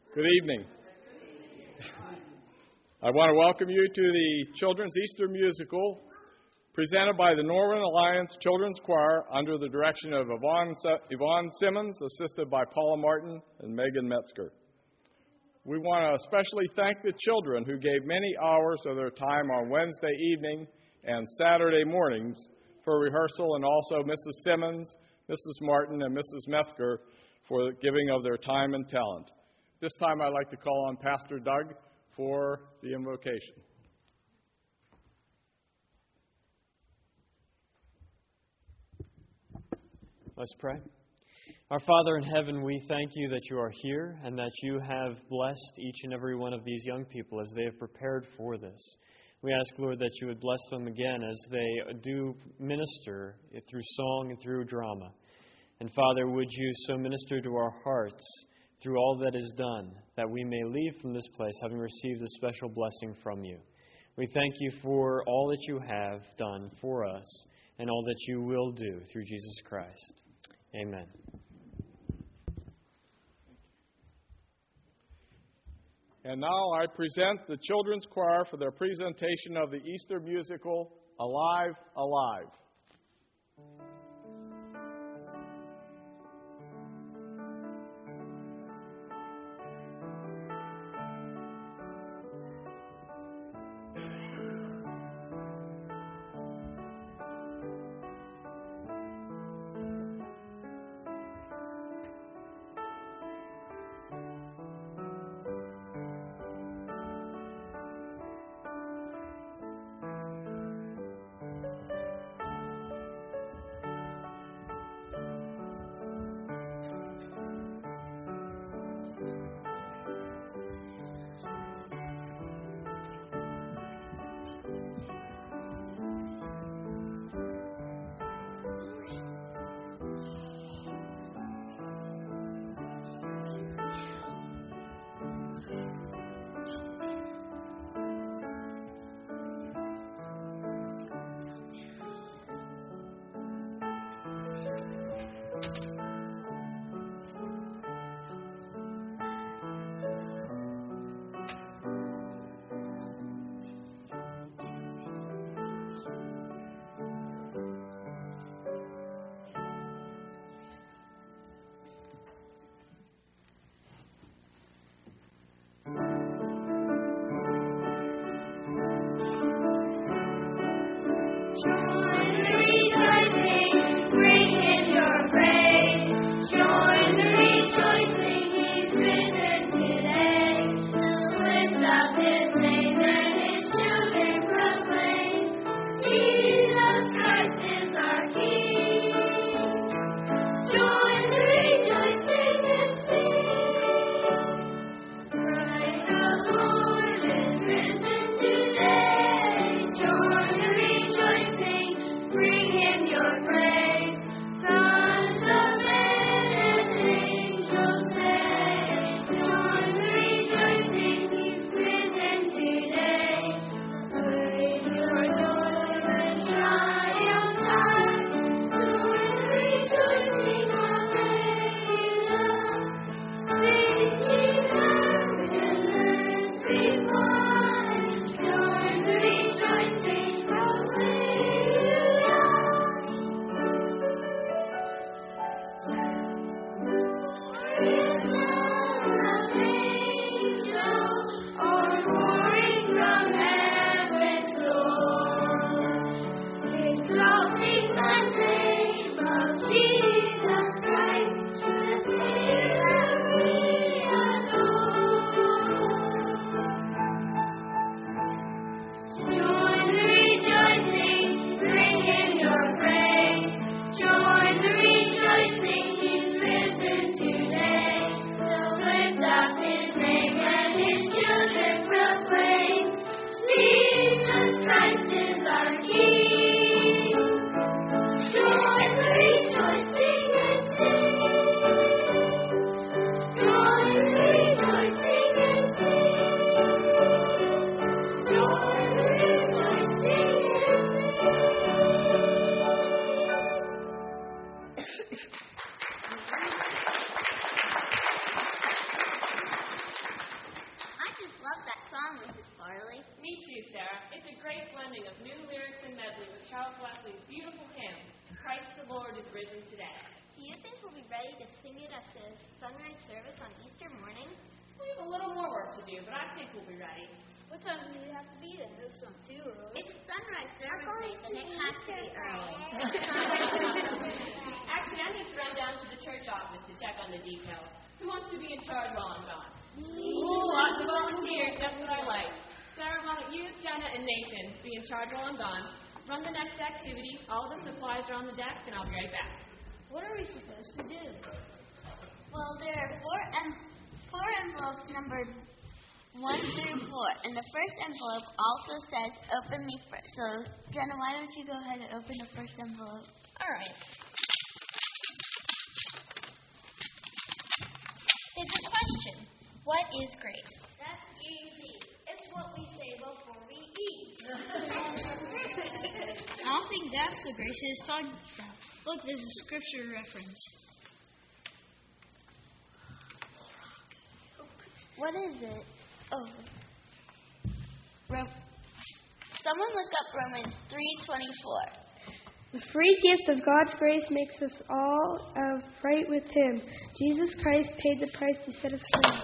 Good evening. I want to welcome you to the Children's Easter Musical presented by the Northern Alliance Children's Choir under the direction of Yvonne Simmons, assisted by Paula Martin and Megan Metzger. We want to especially thank the children who gave many hours of their time on Wednesday evening and Saturday mornings for rehearsal, and also Mrs. Simmons, Mrs. Martin, and Mrs. Metzger for the giving of their time and talent. This time I'd like to call on Pastor Doug for the invocation. Let's pray. Our Father in heaven, we thank you that you are here and that you have blessed each and every one of these young people as they have prepared for this. We ask, Lord, that you would bless them again as they do minister through song and through drama. And Father, would you so minister to our hearts through all that is done, that we may leave from this place having received a special blessing from you. We thank you for all that you have done for us and all that you will do through Jesus Christ. Amen. And now I present the Children's Choir for their presentation of the Easter musical, Alive, Alive. Join the rejoicing. great blending of new lyrics and medley with Charles Wesley's beautiful hymn, Christ the Lord is Risen Today. Do you think we'll be ready to sing it at the sunrise service on Easter morning? We have a little more work to do, but I think we'll be ready. What time do you have to be there? It's not too early. It's sunrise service, Nathan. It has to be early. Actually, I need to run down to the church office to check on the details. Who wants to be in charge while I'm gone? Ooh, lots of volunteers. That's what I like. Sarah, why don't you, Jenna, and Nathan be in charge while I'm gone? Run the next activity. All the supplies are on the desk, and I'll be right back. What are we supposed to do? Well, there are four envelopes numbered 1 through 4, and the first envelope also says, "Open me first." So, Jenna, why don't you go ahead and open the first envelope? All right. It's a question. What is grace? That's easy. It's what we say before we eat. I don't think that's what grace is talking about. Look, there's a scripture reference. What is it? Oh. Someone look up Romans 3:24. The free gift of God's grace makes us all right with Him. Jesus Christ paid the price to set us free.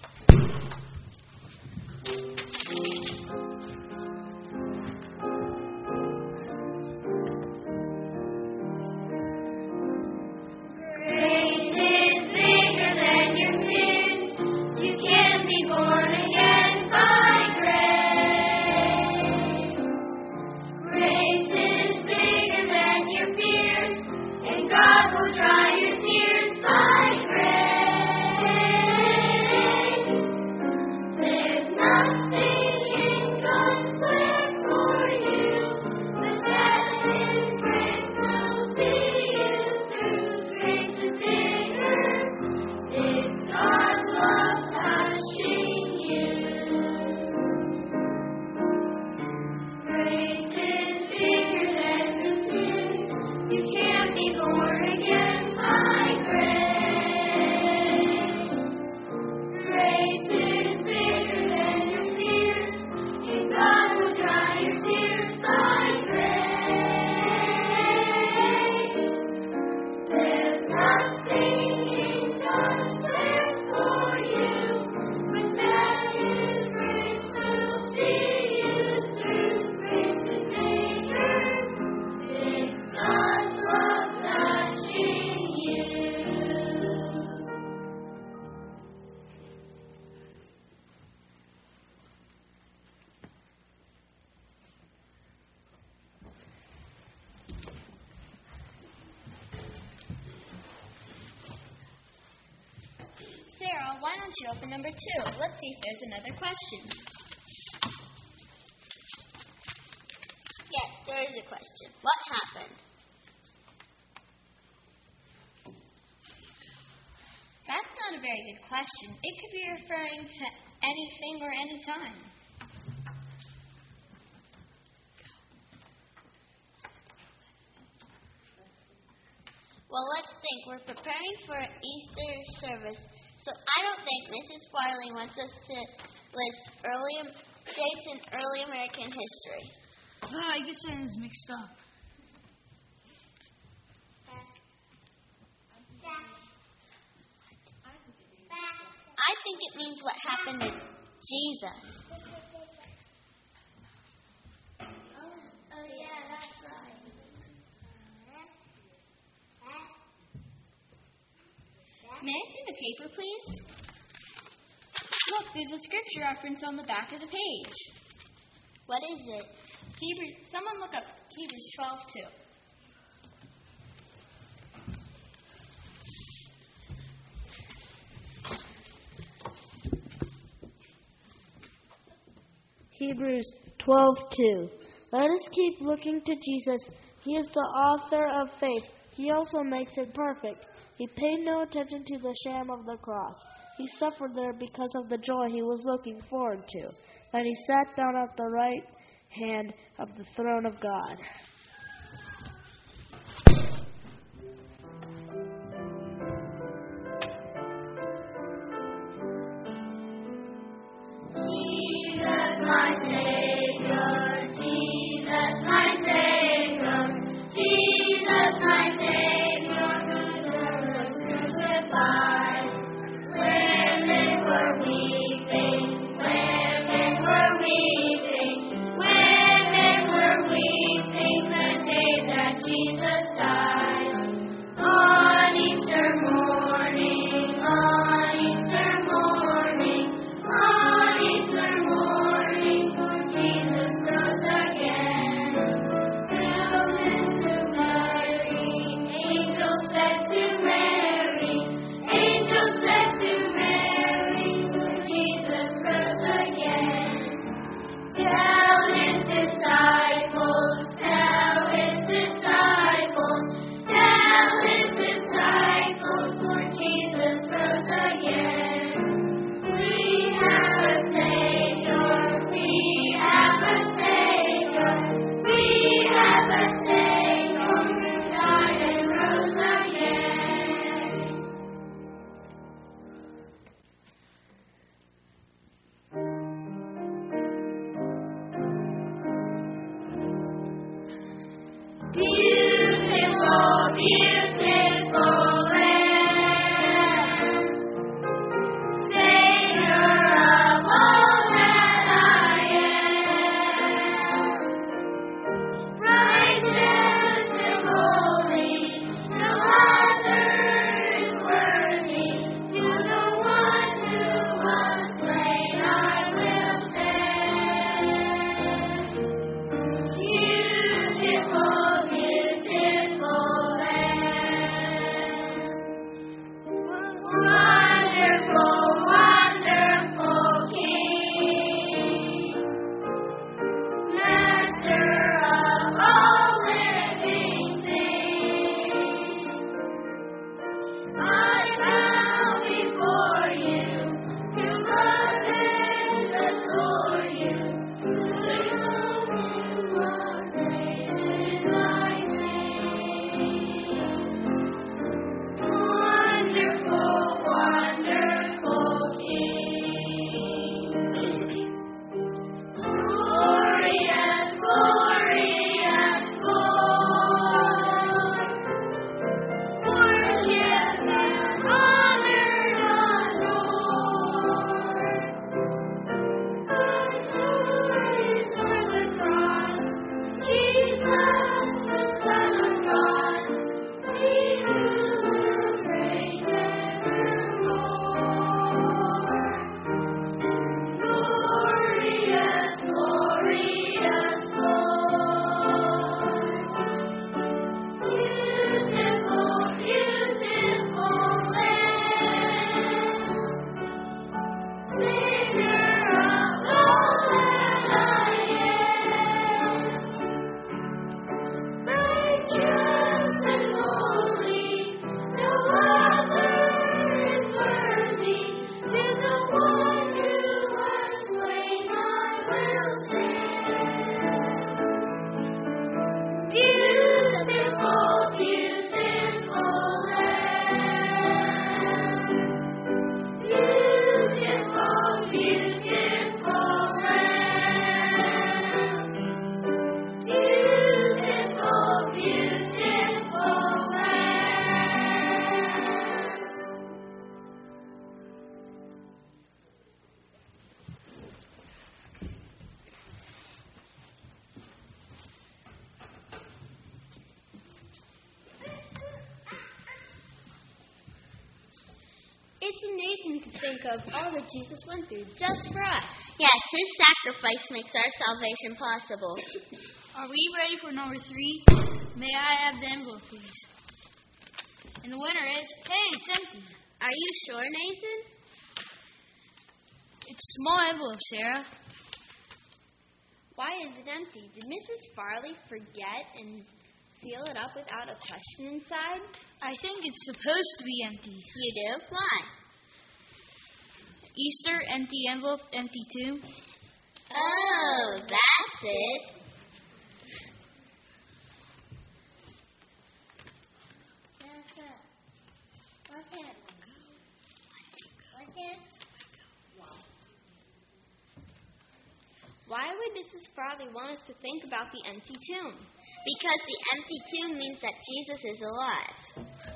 Why don't you open number 2? Let's see if there's another question. Yes, there is a question. What happened? That's not a very good question. It could be referring to anything or any time. Well, let's think. We're preparing for Easter service. So I don't think Mrs. Farley wants us to list dates in early American history. I guess I was mixed up. I think it means what happened to Jesus. Oh yeah, that's right. May I see the paper, please? Look, there's a scripture reference on the back of the page. What is it? Someone look up Hebrews 12:2. Hebrews 12:2. Let us keep looking to Jesus. He is the author of faith. He also makes it perfect. He paid no attention to the shame of the cross. He suffered there because of the joy he was looking forward to. And he sat down at the right hand of the throne of God. Jesus, my Savior, Jesus. It's amazing to think of all that Jesus went through just for us. Yes, his sacrifice makes our salvation possible. Are we ready for number 3? May I have the envelope, please? And the winner is, hey, it's empty. Are you sure, Nathan? It's a small envelope, Sarah. Why is it empty? Did Mrs. Farley forget and seal it up without a question inside? I think it's supposed to be empty. You do? Why? Easter, empty envelope, empty tomb. Oh, that's it. Why would Mrs. Farley want us to think about the empty tomb? Because the empty tomb means that Jesus is alive.